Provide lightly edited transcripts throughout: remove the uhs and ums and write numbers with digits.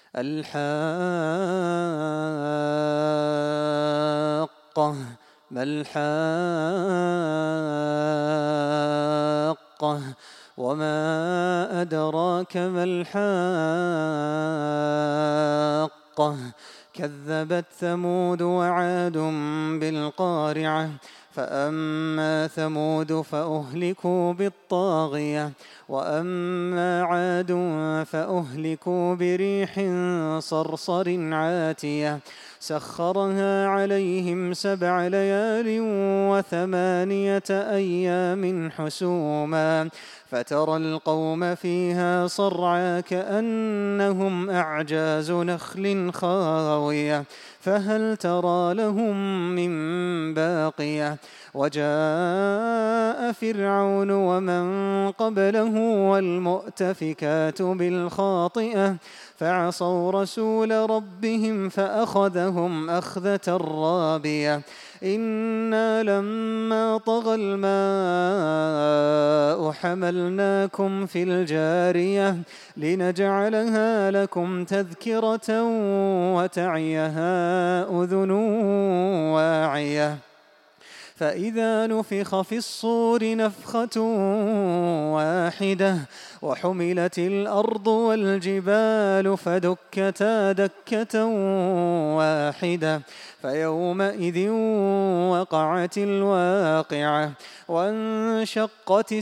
الحاقة ما الحاقة وما أدراك ما الحاقة كذبت ثمود وعاد بالقارعة فأما ثمود فأهلكوا بالطاغية وأما عاد فأهلكوا بريح صرصر عاتية سخرها عليهم 7 ليال و8 أيام حسوما فترى القوم فيها صرعى كأنهم أعجاز نخل خاوية فهل ترى لهم من باقية وجاء فرعون ومن قبله والمؤتفكات بالخاطئة فعصوا رسول ربهم فأخذهم أخذة رابية إنا لما طغى الماء حملناكم في الجارية لنجعلها لكم تذكرة وتعيها أذن واعية فإذا نفخ في الصور نفخة واحدة وحملت الأرض والجبال فدكتا دكة واحدة فيومئذ وقعت الواقعة وانشقت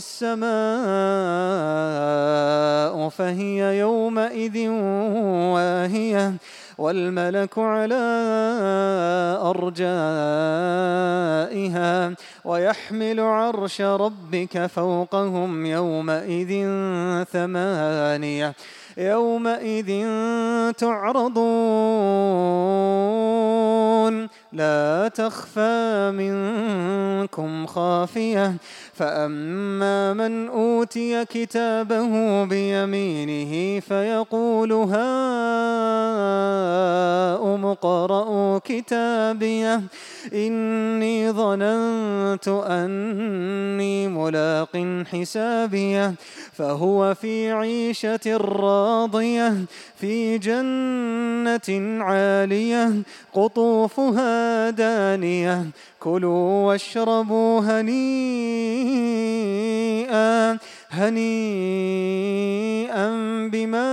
السماء فهي يومئذ واهية والملك على أرجائها ويحمل عرش ربك فوقهم يومئذ 8 يومئذ تعرضون لا تخفى منكم خافية فأما من أوتي كتابه بيمينه فيقول هاؤم اقرءوا كتابيه إني ظننت أني ملاق حسابيه فهو في عيشة راضية في جنة عالية قطوفها دانية كلوا واشربوا هنيئا بما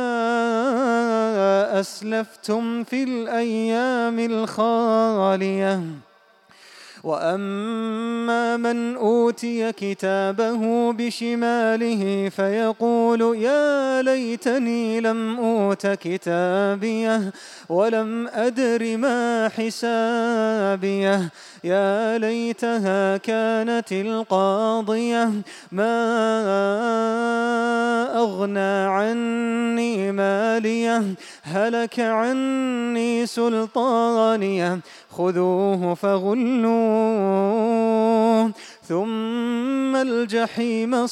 أسلفتم في الأيام الخالية وأما من أوتي كتابه بشماله فيقول يا ليتني لم أوت كتابيه ولم أدر ما حسابيه يا ليتها كانت القاضية ما أغنى عني ماليه هلك عني سلطانيه خذوه فغلوه ثم الجحيم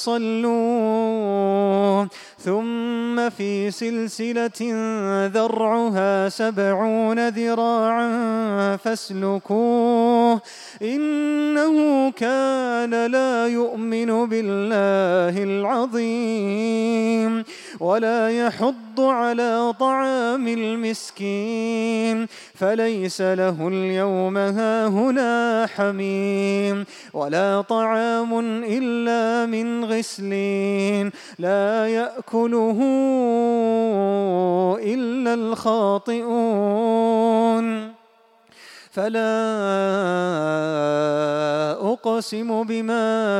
صلوه ثم في سلسلة ذرعها 70 ذراعا فاسلكوه إنه كان لا يؤمن بالله العظيم ولا يحض على طعام المسكين فليس له اليوم هاهنا حميم ولا طعام إلا من غسلين لا يأكله إلا الخاطئون فلا أقسم بما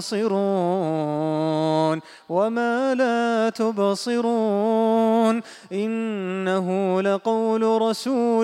تبصرون وما لا تبصرون إنه لقول رسول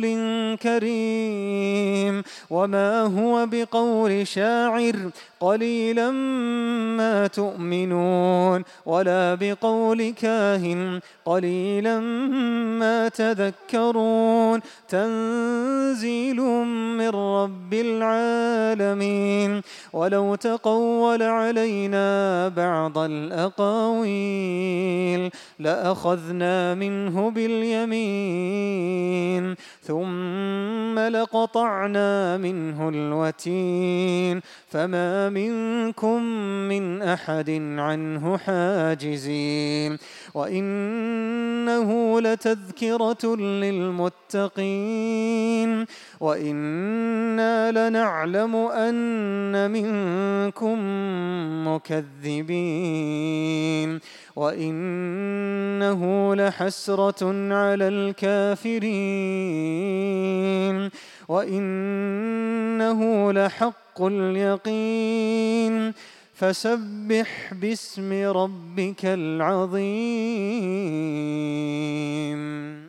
كريم وما هو بقول شاعر قليلا ما تؤمنون ولا بقول كاهن قليلا ما تذكرون تنزيل من رب العالمين ولو تقول علينا بعض الأقاويل لأخذنا منه باليمين ثم لقطعنا منه الوتين فما منكم من أحد عنه حاجزين وإنه وإنه لتذكرة للمتقين وإنا لنعلم أن منكم مكذبين وإنه لحسرة على الكافرين وإنه لحق اليقين فسبح باسم ربك العظيم.